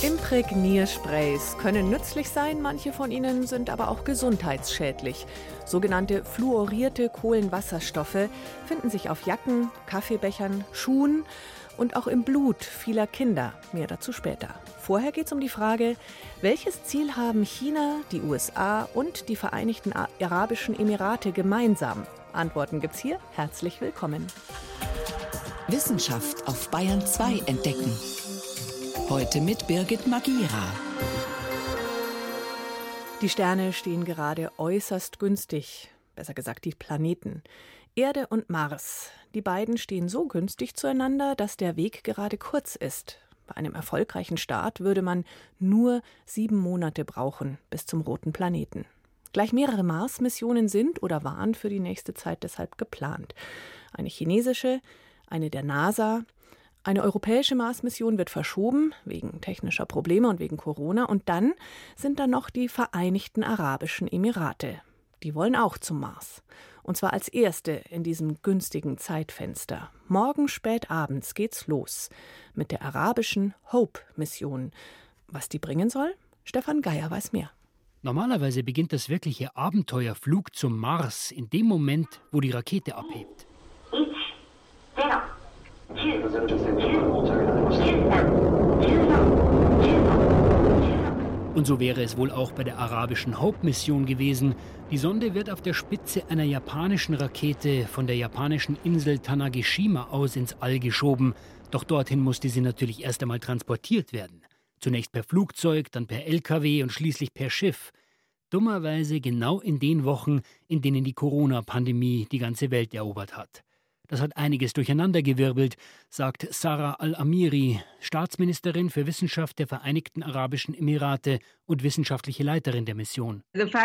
Imprägniersprays können nützlich sein, manche von ihnen sind aber auch gesundheitsschädlich. Sogenannte fluorierte Kohlenwasserstoffe finden sich auf Jacken, Kaffeebechern, Schuhen und auch im Blut vieler Kinder. Mehr dazu später. Vorher geht es um die Frage, welches Ziel haben China, die USA und die Vereinigten Arabischen Emirate gemeinsam? Antworten gibt's hier. Herzlich willkommen. Wissenschaft auf Bayern 2 entdecken. Heute mit Birgit Magira. Die Sterne stehen gerade äußerst günstig, besser gesagt die Planeten. Erde und Mars, die beiden stehen so günstig zueinander, dass der Weg gerade kurz ist. Bei einem erfolgreichen Start würde man nur 7 Monate brauchen bis zum roten Planeten. Gleich mehrere Mars-Missionen sind oder waren für die nächste Zeit deshalb geplant. Eine chinesische, eine der NASA. Eine europäische Mars-Mission wird verschoben, wegen technischer Probleme und wegen Corona. Und dann sind da noch die Vereinigten Arabischen Emirate. Die wollen auch zum Mars. Und zwar als erste in diesem günstigen Zeitfenster. Morgen spät abends geht's los mit der arabischen Hope-Mission. Was die bringen soll? Stefan Geier weiß mehr. Normalerweise beginnt das wirkliche Abenteuerflug zum Mars in dem Moment, wo die Rakete abhebt. Und so wäre es wohl auch bei der arabischen Hope-Mission gewesen. Die Sonde wird auf der Spitze einer japanischen Rakete von der japanischen Insel Tanegashima aus ins All geschoben. Doch dorthin musste sie natürlich erst einmal transportiert werden. Zunächst per Flugzeug, dann per LKW und schließlich per Schiff. Dummerweise genau in den Wochen, in denen die Corona-Pandemie die ganze Welt erobert hat. Das hat einiges durcheinandergewirbelt, sagt Sarah Al-Amiri, Staatsministerin für Wissenschaft der Vereinigten Arabischen Emirate und wissenschaftliche Leiterin der Mission.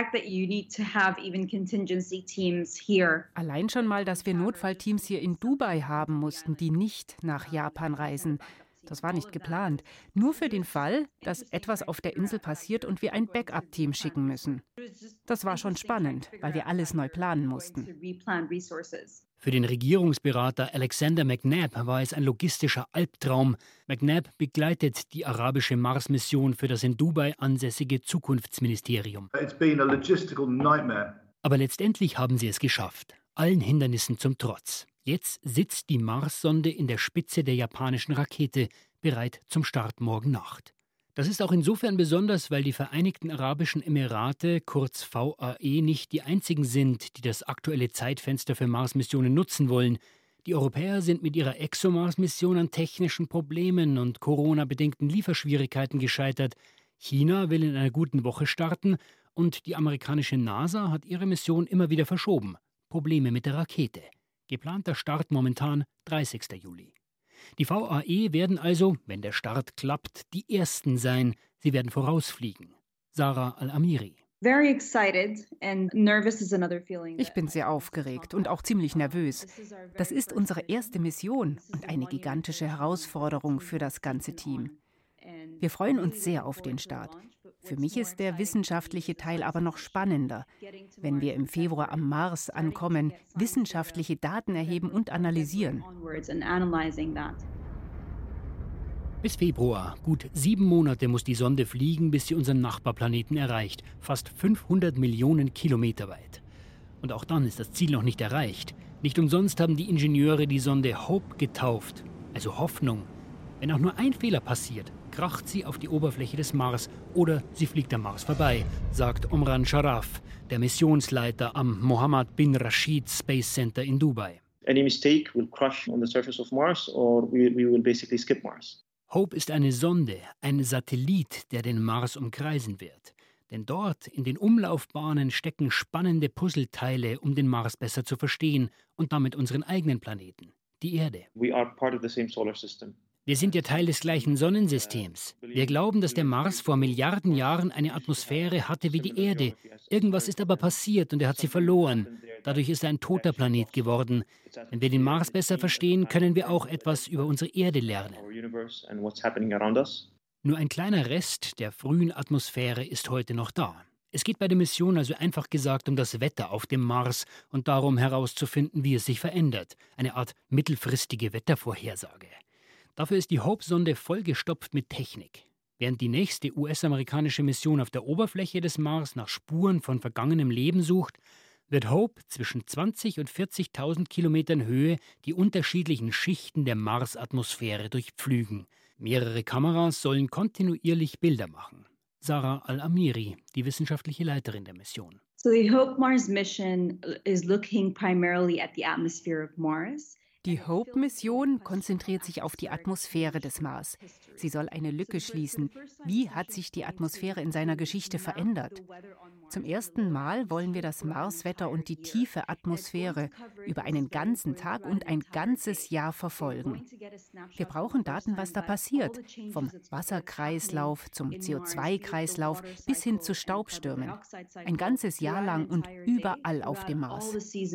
Allein schon mal, dass wir Notfallteams hier in Dubai haben mussten, die nicht nach Japan reisen. Das war nicht geplant. Nur für den Fall, dass etwas auf der Insel passiert und wir ein Backup-Team schicken müssen. Das war schon spannend, weil wir alles neu planen mussten. Für den Regierungsberater Alexander McNabb war es ein logistischer Albtraum. McNabb begleitet die arabische Mars-Mission für das in Dubai ansässige Zukunftsministerium. Aber letztendlich haben sie es geschafft, allen Hindernissen zum Trotz. Jetzt sitzt die Mars-Sonde in der Spitze der japanischen Rakete, bereit zum Start morgen Nacht. Das ist auch insofern besonders, weil die Vereinigten Arabischen Emirate, kurz VAE, nicht die einzigen sind, die das aktuelle Zeitfenster für Mars-Missionen nutzen wollen. Die Europäer sind mit ihrer ExoMars-Mission an technischen Problemen und Corona-bedingten Lieferschwierigkeiten gescheitert. China will in einer guten Woche starten und die amerikanische NASA hat ihre Mission immer wieder verschoben. Probleme mit der Rakete. Geplanter Start momentan 30. Juli. Die VAE werden also, wenn der Start klappt, die Ersten sein. Sie werden vorausfliegen. Sarah Al-Amiri. Ich bin sehr aufgeregt und auch ziemlich nervös. Das ist unsere erste Mission und eine gigantische Herausforderung für das ganze Team. Wir freuen uns sehr auf den Start. Für mich ist der wissenschaftliche Teil aber noch spannender. Wenn wir im Februar am Mars ankommen, wissenschaftliche Daten erheben und analysieren. Bis Februar, gut 7 Monate muss die Sonde fliegen, bis sie unseren Nachbarplaneten erreicht. Fast 500 Millionen Kilometer weit. Und auch dann ist das Ziel noch nicht erreicht. Nicht umsonst haben die Ingenieure die Sonde Hope getauft, also Hoffnung. Wenn auch nur ein Fehler passiert, kracht sie auf die Oberfläche des Mars oder sie fliegt am Mars vorbei, sagt Omran Sharaf, der Missionsleiter am Mohammed bin Rashid Space Center in Dubai. Any mistake will crash on the surface of Mars or we will basically skip Mars. Hope ist eine Sonde, ein Satellit, der den Mars umkreisen wird. Denn dort in den Umlaufbahnen stecken spannende Puzzleteile, um den Mars besser zu verstehen und damit unseren eigenen Planeten, die Erde. We are part of the same solar system. Wir sind ja Teil des gleichen Sonnensystems. Wir glauben, dass der Mars vor Milliarden Jahren eine Atmosphäre hatte wie die Erde. Irgendwas ist aber passiert und er hat sie verloren. Dadurch ist er ein toter Planet geworden. Wenn wir den Mars besser verstehen, können wir auch etwas über unsere Erde lernen. Nur ein kleiner Rest der frühen Atmosphäre ist heute noch da. Es geht bei der Mission also einfach gesagt um das Wetter auf dem Mars und darum herauszufinden, wie es sich verändert. Eine Art mittelfristige Wettervorhersage. Dafür ist die Hope-Sonde vollgestopft mit Technik. Während die nächste US-amerikanische Mission auf der Oberfläche des Mars nach Spuren von vergangenem Leben sucht, wird Hope zwischen 20.000 und 40.000 Kilometern Höhe die unterschiedlichen Schichten der Marsatmosphäre durchpflügen. Mehrere Kameras sollen kontinuierlich Bilder machen. Sarah Al-Amiri, die wissenschaftliche Leiterin der Mission. So the Hope Mars mission is looking primarily at the atmosphere of Mars. Die HOPE-Mission konzentriert sich auf die Atmosphäre des Mars. Sie soll eine Lücke schließen. Wie hat sich die Atmosphäre in seiner Geschichte verändert? Zum ersten Mal wollen wir das Marswetter und die tiefe Atmosphäre über einen ganzen Tag und ein ganzes Jahr verfolgen. Wir brauchen Daten, was da passiert, vom Wasserkreislauf zum CO2-Kreislauf bis hin zu Staubstürmen. Ein ganzes Jahr lang und überall auf dem Mars.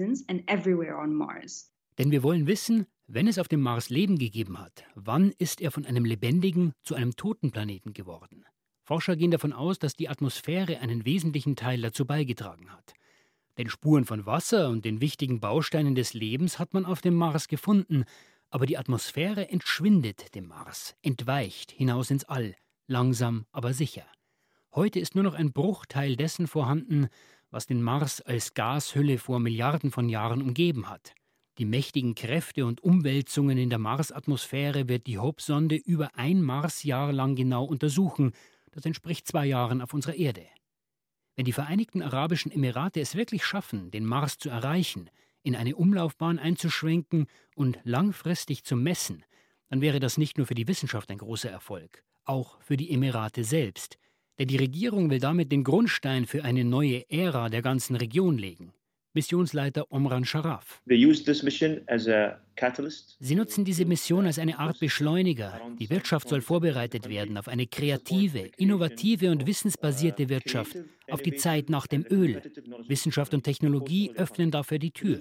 Denn wir wollen wissen, wenn es auf dem Mars Leben gegeben hat, wann ist er von einem lebendigen zu einem toten Planeten geworden? Forscher gehen davon aus, dass die Atmosphäre einen wesentlichen Teil dazu beigetragen hat. Denn Spuren von Wasser und den wichtigen Bausteinen des Lebens hat man auf dem Mars gefunden, aber die Atmosphäre entschwindet dem Mars, entweicht hinaus ins All, langsam aber sicher. Heute ist nur noch ein Bruchteil dessen vorhanden, was den Mars als Gashülle vor Milliarden von Jahren umgeben hat. Die mächtigen Kräfte und Umwälzungen in der Marsatmosphäre wird die Hope-Sonde über ein Marsjahr lang genau untersuchen. Das entspricht 2 Jahren auf unserer Erde. Wenn die Vereinigten Arabischen Emirate es wirklich schaffen, den Mars zu erreichen, in eine Umlaufbahn einzuschwenken und langfristig zu messen, dann wäre das nicht nur für die Wissenschaft ein großer Erfolg, auch für die Emirate selbst. Denn die Regierung will damit den Grundstein für eine neue Ära der ganzen Region legen. Missionsleiter Omran Sharaf. Sie nutzen diese Mission als eine Art Beschleuniger. Die Wirtschaft soll vorbereitet werden auf eine kreative, innovative und wissensbasierte Wirtschaft, auf die Zeit nach dem Öl. Wissenschaft und Technologie öffnen dafür die Tür.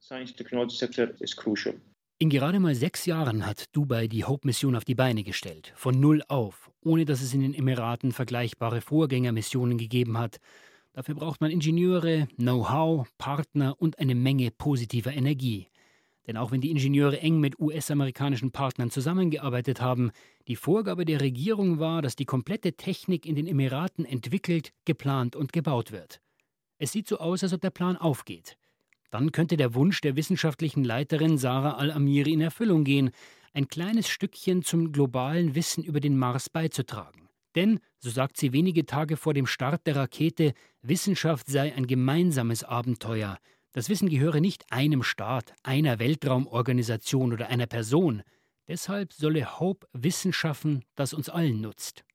In gerade mal 6 Jahren hat Dubai die Hope-Mission auf die Beine gestellt, von null auf, ohne dass es in den Emiraten vergleichbare Vorgängermissionen gegeben hat. Dafür braucht man Ingenieure, Know-how, Partner und eine Menge positiver Energie. Denn auch wenn die Ingenieure eng mit US-amerikanischen Partnern zusammengearbeitet haben, die Vorgabe der Regierung war, dass die komplette Technik in den Emiraten entwickelt, geplant und gebaut wird. Es sieht so aus, als ob der Plan aufgeht. Dann könnte der Wunsch der wissenschaftlichen Leiterin Sarah Al-Amiri in Erfüllung gehen, ein kleines Stückchen zum globalen Wissen über den Mars beizutragen. Denn, so sagt sie wenige Tage vor dem Start der Rakete, Wissenschaft sei ein gemeinsames Abenteuer. Das Wissen gehöre nicht einem Staat, einer Weltraumorganisation oder einer Person. Deshalb solle Hope Wissen schaffen, das uns allen nutzt.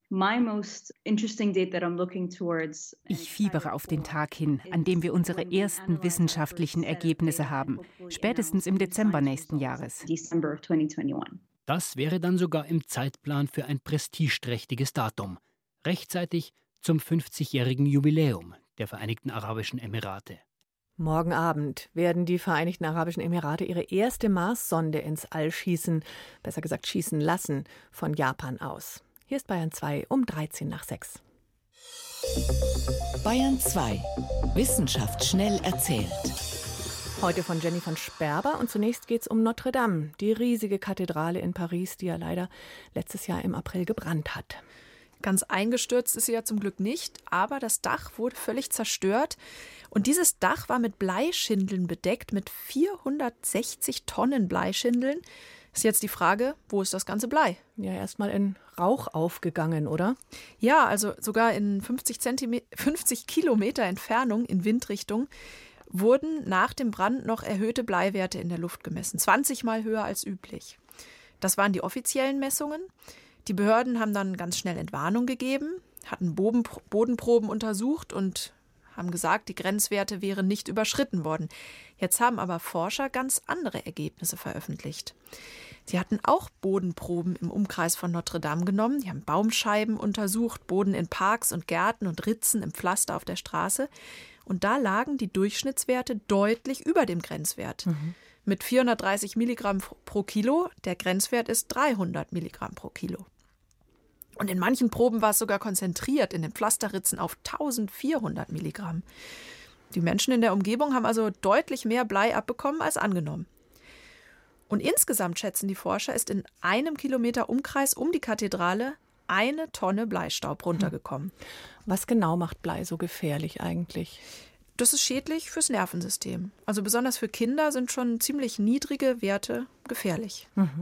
Ich fiebere auf den Tag hin, an dem wir unsere ersten wissenschaftlichen Ergebnisse haben, spätestens im Dezember nächsten Jahres. Das wäre dann sogar im Zeitplan für ein prestigeträchtiges Datum, rechtzeitig zum 50-jährigen Jubiläum der Vereinigten Arabischen Emirate. Morgen Abend werden die Vereinigten Arabischen Emirate ihre erste Mars-Sonde ins All schießen, besser gesagt schießen lassen, von Japan aus. Hier ist Bayern 2 um 6:13. Bayern 2. Wissenschaft schnell erzählt. Heute von Jenny von Sperber und zunächst geht es um Notre Dame, die riesige Kathedrale in Paris, die ja leider letztes Jahr im April gebrannt hat. Ganz eingestürzt ist sie ja zum Glück nicht, aber das Dach wurde völlig zerstört. Und dieses Dach war mit Bleischindeln bedeckt, mit 460 Tonnen Bleischindeln. Ist jetzt die Frage, wo ist das ganze Blei? Ja, erstmal in Rauch aufgegangen, oder? Ja, also sogar in 50 Kilometer Entfernung in Windrichtung wurden nach dem Brand noch erhöhte Bleiwerte in der Luft gemessen, 20 Mal höher als üblich. Das waren die offiziellen Messungen. Die Behörden haben dann ganz schnell Entwarnung gegeben, hatten Bodenproben untersucht und haben gesagt, die Grenzwerte wären nicht überschritten worden. Jetzt haben aber Forscher ganz andere Ergebnisse veröffentlicht. Sie hatten auch Bodenproben im Umkreis von Notre Dame genommen. Die haben Baumscheiben untersucht, Boden in Parks und Gärten und Ritzen im Pflaster auf der Straße. Und da lagen die Durchschnittswerte deutlich über dem Grenzwert. Mit 430 Milligramm pro Kilo, der Grenzwert ist 300 Milligramm pro Kilo. Und in manchen Proben war es sogar konzentriert in den Pflasterritzen auf 1400 Milligramm. Die Menschen in der Umgebung haben also deutlich mehr Blei abbekommen als angenommen. Und insgesamt schätzen die Forscher, ist in 1 Kilometer Umkreis um die Kathedrale 1 Tonne Bleistaub runtergekommen. Was genau macht Blei so gefährlich eigentlich? Das ist schädlich fürs Nervensystem. Also besonders für Kinder sind schon ziemlich niedrige Werte gefährlich.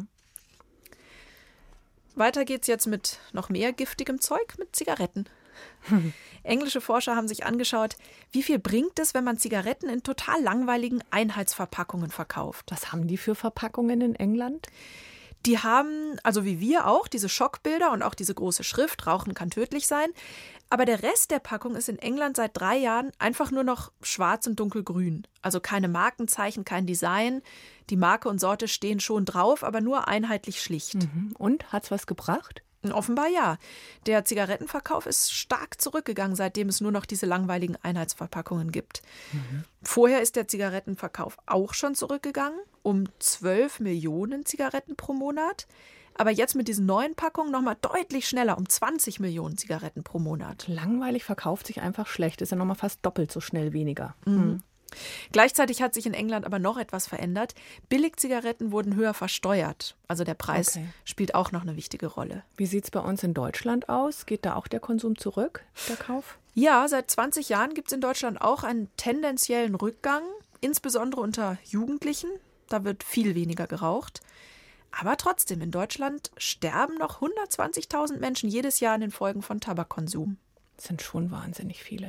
Weiter geht's jetzt mit noch mehr giftigem Zeug, mit Zigaretten. Englische Forscher haben sich angeschaut, wie viel bringt es, wenn man Zigaretten in total langweiligen Einheitsverpackungen verkauft. Was haben die für Verpackungen in England? Die haben, also wie wir auch, diese Schockbilder und auch diese große Schrift, Rauchen kann tödlich sein. Aber der Rest der Packung ist in England seit 3 Jahren einfach nur noch schwarz und dunkelgrün. Also keine Markenzeichen, kein Design. Die Marke und Sorte stehen schon drauf, aber nur einheitlich schlicht. Und, hat's was gebracht? Offenbar ja. Der Zigarettenverkauf ist stark zurückgegangen, seitdem es nur noch diese langweiligen Einheitsverpackungen gibt. Vorher ist der Zigarettenverkauf auch schon zurückgegangen, um 12 Millionen Zigaretten pro Monat. Aber jetzt mit diesen neuen Packungen nochmal deutlich schneller, um 20 Millionen Zigaretten pro Monat. Langweilig verkauft sich einfach schlecht, ist ja nochmal fast doppelt so schnell weniger. Gleichzeitig hat sich in England aber noch etwas verändert. Billigzigaretten wurden höher versteuert. Also der Preis spielt auch noch eine wichtige Rolle. Wie sieht es bei uns in Deutschland aus? Geht da auch der Konsum zurück, der Kauf? Ja, seit 20 Jahren gibt es in Deutschland auch einen tendenziellen Rückgang, insbesondere unter Jugendlichen. Da wird viel weniger geraucht. Aber trotzdem, in Deutschland sterben noch 120.000 Menschen jedes Jahr an den Folgen von Tabakkonsum. Das sind schon wahnsinnig viele.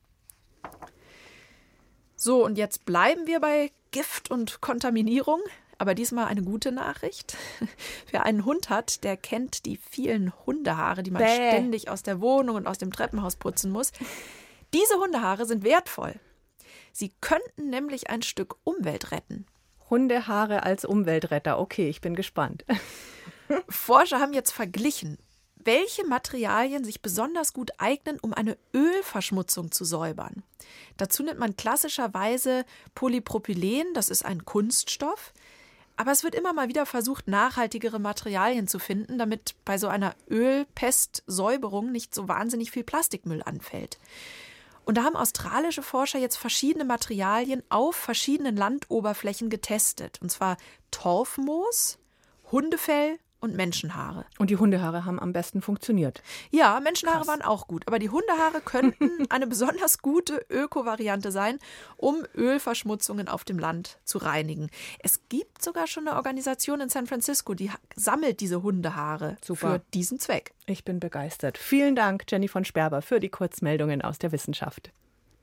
So, und jetzt bleiben wir bei Gift und Kontaminierung. Aber diesmal eine gute Nachricht. Wer einen Hund hat, der kennt die vielen Hundehaare, die man ständig aus der Wohnung und aus dem Treppenhaus putzen muss. Diese Hundehaare sind wertvoll. Sie könnten nämlich ein Stück Umwelt retten. Hundehaare als Umweltretter. Okay, ich bin gespannt. Forscher haben jetzt verglichen, welche Materialien sich besonders gut eignen, um eine Ölverschmutzung zu säubern. Dazu nimmt man klassischerweise Polypropylen, das ist ein Kunststoff. Aber es wird immer mal wieder versucht, nachhaltigere Materialien zu finden, damit bei so einer Ölpestsäuberung nicht so wahnsinnig viel Plastikmüll anfällt. Und da haben australische Forscher jetzt verschiedene Materialien auf verschiedenen Landoberflächen getestet. Und zwar Torfmoos, Hundefell und Menschenhaare. Und die Hundehaare haben am besten funktioniert. Ja, Menschenhaare waren auch gut. Aber die Hundehaare könnten eine besonders gute Öko-Variante sein, um Ölverschmutzungen auf dem Land zu reinigen. Es gibt sogar schon eine Organisation in San Francisco, die sammelt diese Hundehaare für diesen Zweck. Ich bin begeistert. Vielen Dank, Jenny von Sperber, für die Kurzmeldungen aus der Wissenschaft.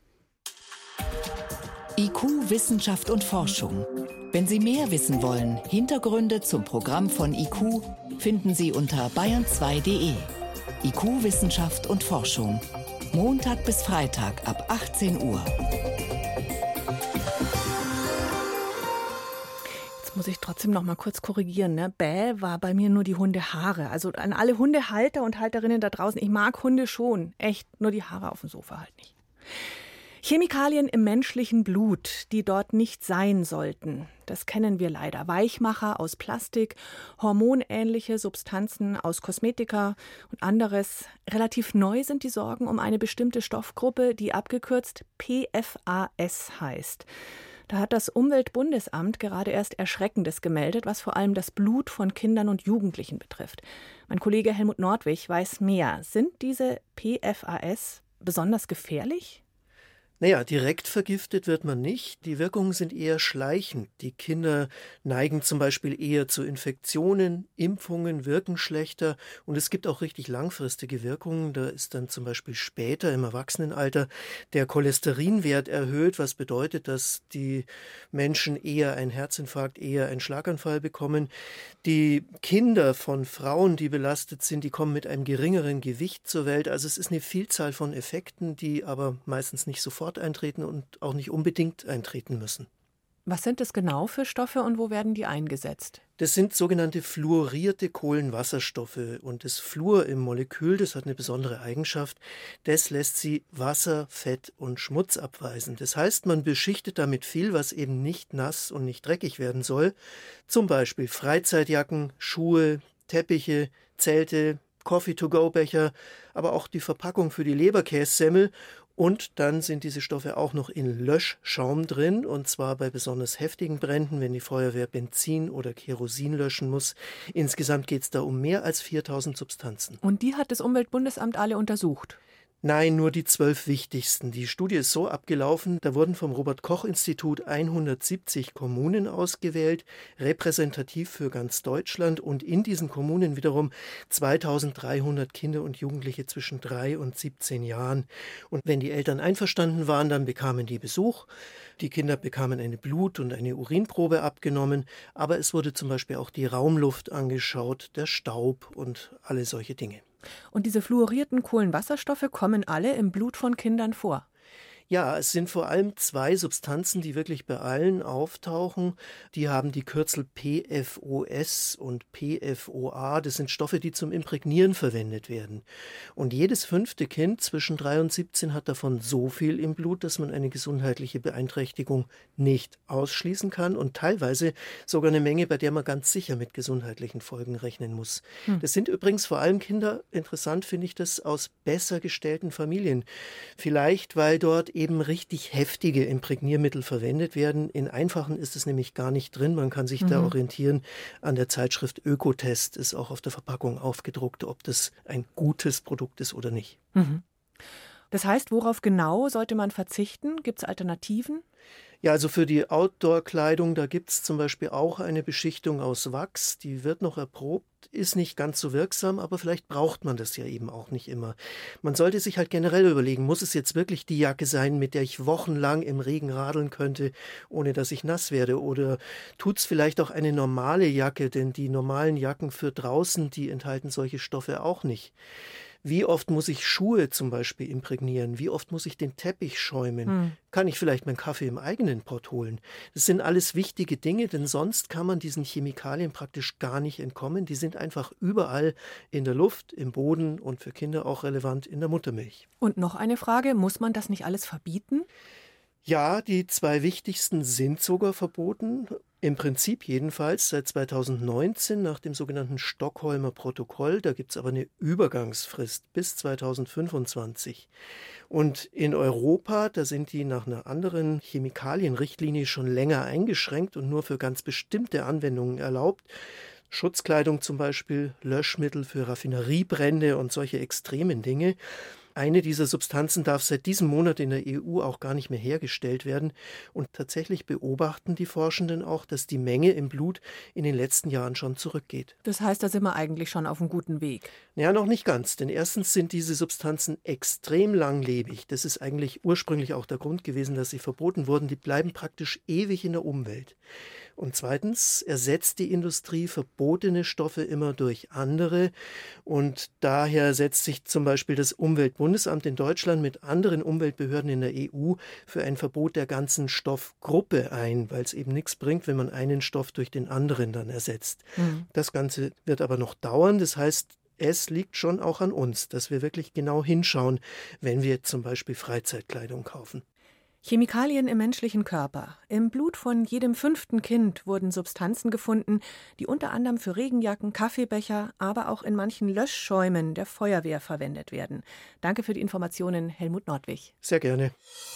IQ, Wissenschaft und Forschung. Wenn Sie mehr wissen wollen, Hintergründe zum Programm von IQ finden Sie unter bayern2.de. IQ, Wissenschaft und Forschung. Montag bis Freitag ab 18 Uhr. Jetzt muss ich trotzdem noch mal kurz korrigieren. Ne? Bäh war bei mir nur die Hundehaare. Also an alle Hundehalter und Halterinnen da draußen. Ich mag Hunde schon. Echt, nur die Haare auf dem Sofa halt nicht. Chemikalien im menschlichen Blut, die dort nicht sein sollten. Das kennen wir leider. Weichmacher aus Plastik, hormonähnliche Substanzen aus Kosmetika und anderes. Relativ neu sind die Sorgen um eine bestimmte Stoffgruppe, die abgekürzt PFAS heißt. Da hat das Umweltbundesamt gerade erst Erschreckendes gemeldet, was vor allem das Blut von Kindern und Jugendlichen betrifft. Mein Kollege Helmut Nordwig weiß mehr. Sind diese PFAS besonders gefährlich? Naja, direkt vergiftet wird man nicht. Die Wirkungen sind eher schleichend. Die Kinder neigen zum Beispiel eher zu Infektionen, Impfungen wirken schlechter und es gibt auch richtig langfristige Wirkungen. Da ist dann zum Beispiel später im Erwachsenenalter der Cholesterinwert erhöht, was bedeutet, dass die Menschen eher einen Herzinfarkt, eher einen Schlaganfall bekommen. Die Kinder von Frauen, die belastet sind, die kommen mit einem geringeren Gewicht zur Welt. Also es ist eine Vielzahl von Effekten, die aber meistens nicht sofort eintreten und auch nicht unbedingt eintreten müssen. Was sind das genau für Stoffe und wo werden die eingesetzt? Das sind sogenannte fluorierte Kohlenwasserstoffe und das Fluor im Molekül, das hat eine besondere Eigenschaft, das lässt sie Wasser, Fett und Schmutz abweisen. Das heißt, man beschichtet damit viel, was eben nicht nass und nicht dreckig werden soll, zum Beispiel Freizeitjacken, Schuhe, Teppiche, Zelte, Coffee-to-go-Becher, aber auch die Verpackung für die Leberkässemmel Und dann sind diese Stoffe auch noch in Löschschaum drin, und zwar bei besonders heftigen Bränden, wenn die Feuerwehr Benzin oder Kerosin löschen muss. Insgesamt geht es da um mehr als 4000 Substanzen. Und die hat das Umweltbundesamt alle untersucht? Nein, nur die 12 wichtigsten. Die Studie ist so abgelaufen, da wurden vom Robert-Koch-Institut 170 Kommunen ausgewählt, repräsentativ für ganz Deutschland, und in diesen Kommunen wiederum 2300 Kinder und Jugendliche zwischen 3 und 17 Jahren. Und wenn die Eltern einverstanden waren, dann bekamen die Besuch. Die Kinder bekamen eine Blut- und eine Urinprobe abgenommen, aber es wurde zum Beispiel auch die Raumluft angeschaut, der Staub und alle solche Dinge. Und diese fluorierten Kohlenwasserstoffe kommen alle im Blut von Kindern vor? Ja, es sind vor allem 2 Substanzen, die wirklich bei allen auftauchen. Die haben die Kürzel PFOS und PFOA. Das sind Stoffe, die zum Imprägnieren verwendet werden. Und jedes 5. Kind zwischen 3 und 17 hat davon so viel im Blut, dass man eine gesundheitliche Beeinträchtigung nicht ausschließen kann und teilweise sogar eine Menge, bei der man ganz sicher mit gesundheitlichen Folgen rechnen muss. Das sind übrigens vor allem Kinder, interessant finde ich das, aus besser gestellten Familien. Vielleicht, weil dort eben richtig heftige Imprägniermittel verwendet werden. In einfachen ist es nämlich gar nicht drin. Man kann sich da orientieren an der Zeitschrift Ökotest, ist auch auf der Verpackung aufgedruckt, ob das ein gutes Produkt ist oder nicht. Das heißt, worauf genau sollte man verzichten? Gibt es Alternativen? Ja, also für die Outdoor-Kleidung, da gibt es zum Beispiel auch eine Beschichtung aus Wachs, die wird noch erprobt, ist nicht ganz so wirksam, aber vielleicht braucht man das ja eben auch nicht immer. Man sollte sich halt generell überlegen, muss es jetzt wirklich die Jacke sein, mit der ich wochenlang im Regen radeln könnte, ohne dass ich nass werde? Oder tut es vielleicht auch eine normale Jacke, denn die normalen Jacken für draußen, die enthalten solche Stoffe auch nicht. Wie oft muss ich Schuhe zum Beispiel imprägnieren? Wie oft muss ich den Teppich schäumen? Kann ich vielleicht meinen Kaffee im eigenen Pott holen? Das sind alles wichtige Dinge, denn sonst kann man diesen Chemikalien praktisch gar nicht entkommen. Die sind einfach überall in der Luft, im Boden und für Kinder auch relevant in der Muttermilch. Und noch eine Frage, muss man das nicht alles verbieten? Ja, die 2 wichtigsten sind sogar verboten. Im Prinzip jedenfalls seit 2019 nach dem sogenannten Stockholmer Protokoll. Da gibt es aber eine Übergangsfrist bis 2025. Und in Europa, da sind die nach einer anderen Chemikalienrichtlinie schon länger eingeschränkt und nur für ganz bestimmte Anwendungen erlaubt. Schutzkleidung zum Beispiel, Löschmittel für Raffineriebrände und solche extremen Dinge. Eine dieser Substanzen darf seit diesem Monat in der EU auch gar nicht mehr hergestellt werden. Und tatsächlich beobachten die Forschenden auch, dass die Menge im Blut in den letzten Jahren schon zurückgeht. Das heißt, da sind wir eigentlich schon auf einem guten Weg. Ja, noch nicht ganz, denn erstens sind diese Substanzen extrem langlebig. Das ist eigentlich ursprünglich auch der Grund gewesen, dass sie verboten wurden. Die bleiben praktisch ewig in der Umwelt. Und zweitens ersetzt die Industrie verbotene Stoffe immer durch andere. Und daher setzt sich zum Beispiel das Umweltbundesamt in Deutschland mit anderen Umweltbehörden in der EU für ein Verbot der ganzen Stoffgruppe ein, weil es eben nichts bringt, wenn man einen Stoff durch den anderen dann ersetzt. Das Ganze wird aber noch dauern. Das heißt, es liegt schon auch an uns, dass wir wirklich genau hinschauen, wenn wir zum Beispiel Freizeitkleidung kaufen. Chemikalien im menschlichen Körper. Im Blut von jedem 5. Kind wurden Substanzen gefunden, die unter anderem für Regenjacken, Kaffeebecher, aber auch in manchen Löschschäumen der Feuerwehr verwendet werden. Danke für die Informationen, Helmut Nordwig. Sehr gerne.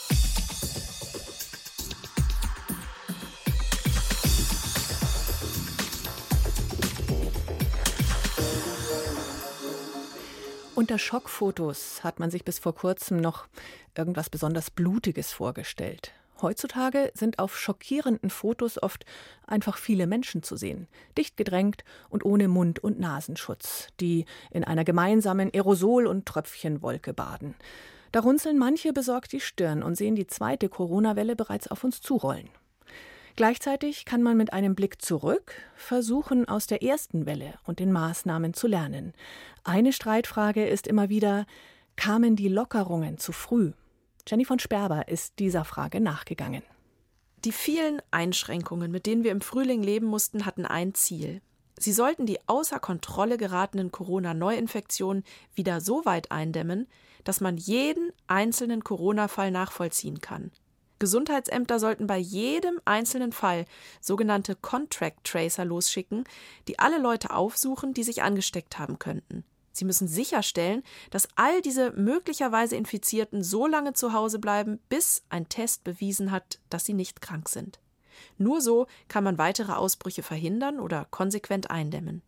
Unter Schockfotos hat man sich bis vor kurzem noch irgendwas besonders Blutiges vorgestellt. Heutzutage sind auf schockierenden Fotos oft einfach viele Menschen zu sehen, dicht gedrängt und ohne Mund- und Nasenschutz, die in einer gemeinsamen Aerosol- und Tröpfchenwolke baden. Da runzeln manche besorgt die Stirn und sehen die 2. Corona-Welle bereits auf uns zurollen. Gleichzeitig kann man mit einem Blick zurück versuchen, aus der ersten Welle und den Maßnahmen zu lernen. Eine Streitfrage ist immer wieder, kamen die Lockerungen zu früh? Jenny von Sperber ist dieser Frage nachgegangen. Die vielen Einschränkungen, mit denen wir im Frühling leben mussten, hatten ein Ziel. Sie sollten die außer Kontrolle geratenen Corona-Neuinfektionen wieder so weit eindämmen, dass man jeden einzelnen Corona-Fall nachvollziehen kann. Gesundheitsämter sollten bei jedem einzelnen Fall sogenannte Contact Tracer losschicken, die alle Leute aufsuchen, die sich angesteckt haben könnten. Sie müssen sicherstellen, dass all diese möglicherweise Infizierten so lange zu Hause bleiben, bis ein Test bewiesen hat, dass sie nicht krank sind. Nur so kann man weitere Ausbrüche verhindern oder konsequent eindämmen.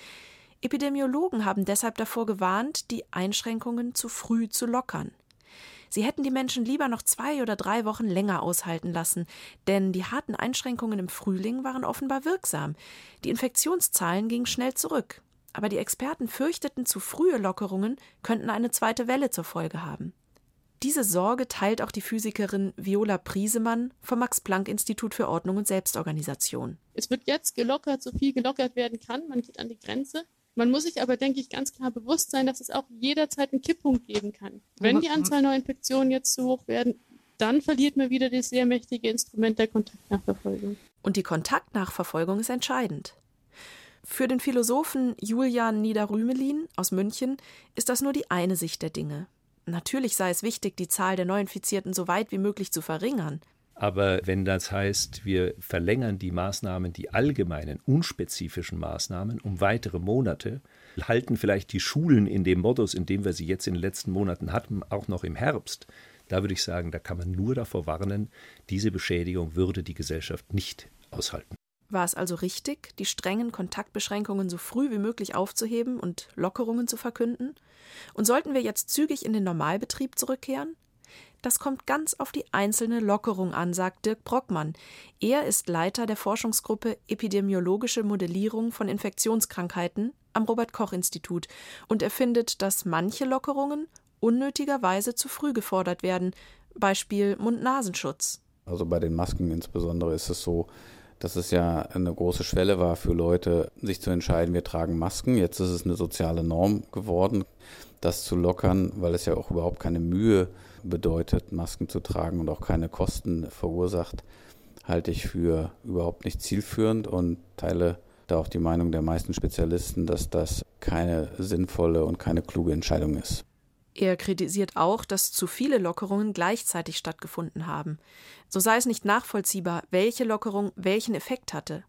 Epidemiologen haben deshalb davor gewarnt, die Einschränkungen zu früh zu lockern. Sie hätten die Menschen lieber noch 2 oder 3 Wochen länger aushalten lassen, denn die harten Einschränkungen im Frühling waren offenbar wirksam. Die Infektionszahlen gingen schnell zurück. Aber die Experten fürchteten, zu frühe Lockerungen könnten eine zweite Welle zur Folge haben. Diese Sorge teilt auch die Physikerin Viola Priesemann vom Max-Planck-Institut für Ordnung und Selbstorganisation. Es wird jetzt gelockert, so viel gelockert werden kann. Man geht an die Grenze. Man muss sich aber, denke ich, ganz klar bewusst sein, dass es auch jederzeit einen Kipppunkt geben kann. Wenn die Anzahl Neuinfektionen jetzt zu hoch werden, dann verliert man wieder das sehr mächtige Instrument der Kontaktnachverfolgung. Und die Kontaktnachverfolgung ist entscheidend. Für den Philosophen Julian Nieder-Rümelin aus München ist das nur die eine Sicht der Dinge. Natürlich sei es wichtig, die Zahl der Neuinfizierten so weit wie möglich zu verringern. Aber wenn das heißt, wir verlängern die Maßnahmen, die allgemeinen, unspezifischen Maßnahmen um weitere Monate, halten vielleicht die Schulen in dem Modus, in dem wir sie jetzt in den letzten Monaten hatten, auch noch im Herbst, da würde ich sagen, da kann man nur davor warnen, diese Beschädigung würde die Gesellschaft nicht aushalten. War es also richtig, die strengen Kontaktbeschränkungen so früh wie möglich aufzuheben und Lockerungen zu verkünden? Und sollten wir jetzt zügig in den Normalbetrieb zurückkehren? Das kommt ganz auf die einzelne Lockerung an, sagt Dirk Brockmann. Er ist Leiter der Forschungsgruppe Epidemiologische Modellierung von Infektionskrankheiten am Robert-Koch-Institut und er findet, dass manche Lockerungen unnötigerweise zu früh gefordert werden. Beispiel Mund-Nasenschutz. Also bei den Masken insbesondere ist es so, dass es ja eine große Schwelle war für Leute, sich zu entscheiden, wir tragen Masken. Jetzt ist es eine soziale Norm geworden, das zu lockern, weil es ja auch überhaupt keine Mühe bedeutet, Masken zu tragen und auch keine Kosten verursacht, halte ich für überhaupt nicht zielführend und teile da auch die Meinung der meisten Spezialisten, dass das keine sinnvolle und keine kluge Entscheidung ist. Er kritisiert auch, dass zu viele Lockerungen gleichzeitig stattgefunden haben. So sei es nicht nachvollziehbar, welche Lockerung welchen Effekt hatte.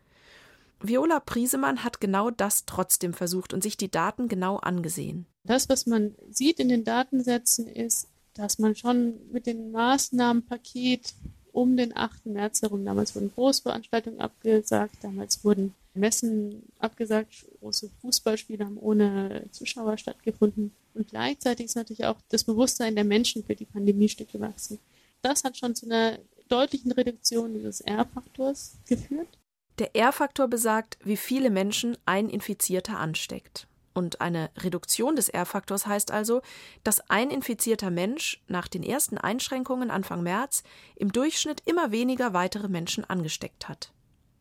Viola Priesemann hat genau das trotzdem versucht und sich die Daten genau angesehen. Das, was man sieht in den Datensätzen, ist, dass man schon mit dem Maßnahmenpaket um den 8. März herum, damals wurden Großveranstaltungen abgesagt, damals wurden Messen abgesagt, große Fußballspiele haben ohne Zuschauer stattgefunden. Und gleichzeitig ist natürlich auch das Bewusstsein der Menschen für die Pandemie stark gewachsen. Das hat schon zu einer deutlichen Reduktion dieses R-Faktors geführt. Der R-Faktor besagt, wie viele Menschen ein Infizierter ansteckt. Und eine Reduktion des R-Faktors heißt also, dass ein infizierter Mensch nach den ersten Einschränkungen Anfang März im Durchschnitt immer weniger weitere Menschen angesteckt hat.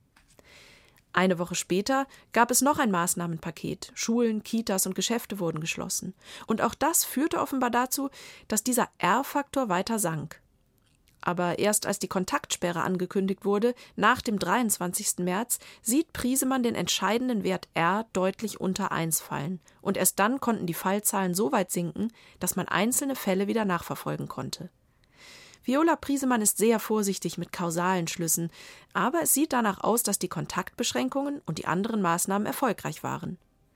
Eine Woche später gab es noch ein Maßnahmenpaket. Schulen, Kitas und Geschäfte wurden geschlossen. Und auch das führte offenbar dazu, dass dieser R-Faktor weiter sank. Aber erst als die Kontaktsperre angekündigt wurde, nach dem 23. März, sieht Priesemann den entscheidenden Wert R deutlich unter 1 fallen. Und erst dann konnten die Fallzahlen so weit sinken, dass man einzelne Fälle wieder nachverfolgen konnte. Viola Priesemann ist sehr vorsichtig mit kausalen Schlüssen, aber es sieht danach aus, dass die Kontaktbeschränkungen und die anderen Maßnahmen erfolgreich waren.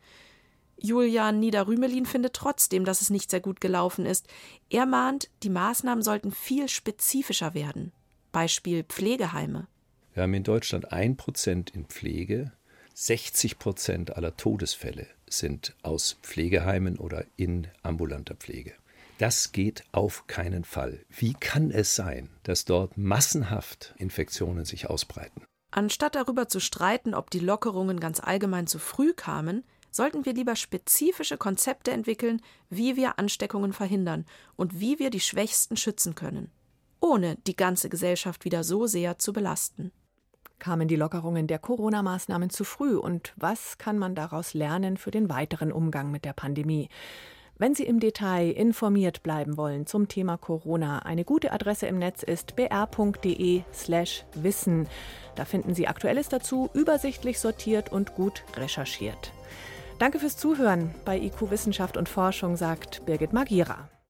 Julian Nieder-Rümelin findet trotzdem, dass es nicht sehr gut gelaufen ist. Er mahnt, die Maßnahmen sollten viel spezifischer werden. Beispiel Pflegeheime. Wir haben in Deutschland 1% in Pflege. 60% aller Todesfälle sind aus Pflegeheimen oder in ambulanter Pflege. Das geht auf keinen Fall. Wie kann es sein, dass dort massenhaft Infektionen sich ausbreiten? Anstatt darüber zu streiten, ob die Lockerungen ganz allgemein zu früh kamen, sollten wir lieber spezifische Konzepte entwickeln, wie wir Ansteckungen verhindern und wie wir die Schwächsten schützen können, ohne die ganze Gesellschaft wieder so sehr zu belasten. Kamen die Lockerungen der Corona-Maßnahmen zu früh und was kann man daraus lernen für den weiteren Umgang mit der Pandemie? Wenn Sie im Detail informiert bleiben wollen zum Thema Corona, eine gute Adresse im Netz ist br.de/wissen. Da finden Sie Aktuelles dazu, übersichtlich sortiert und gut recherchiert. Danke fürs Zuhören. Bei IQ Wissenschaft und Forschung sagt Birgit Magira.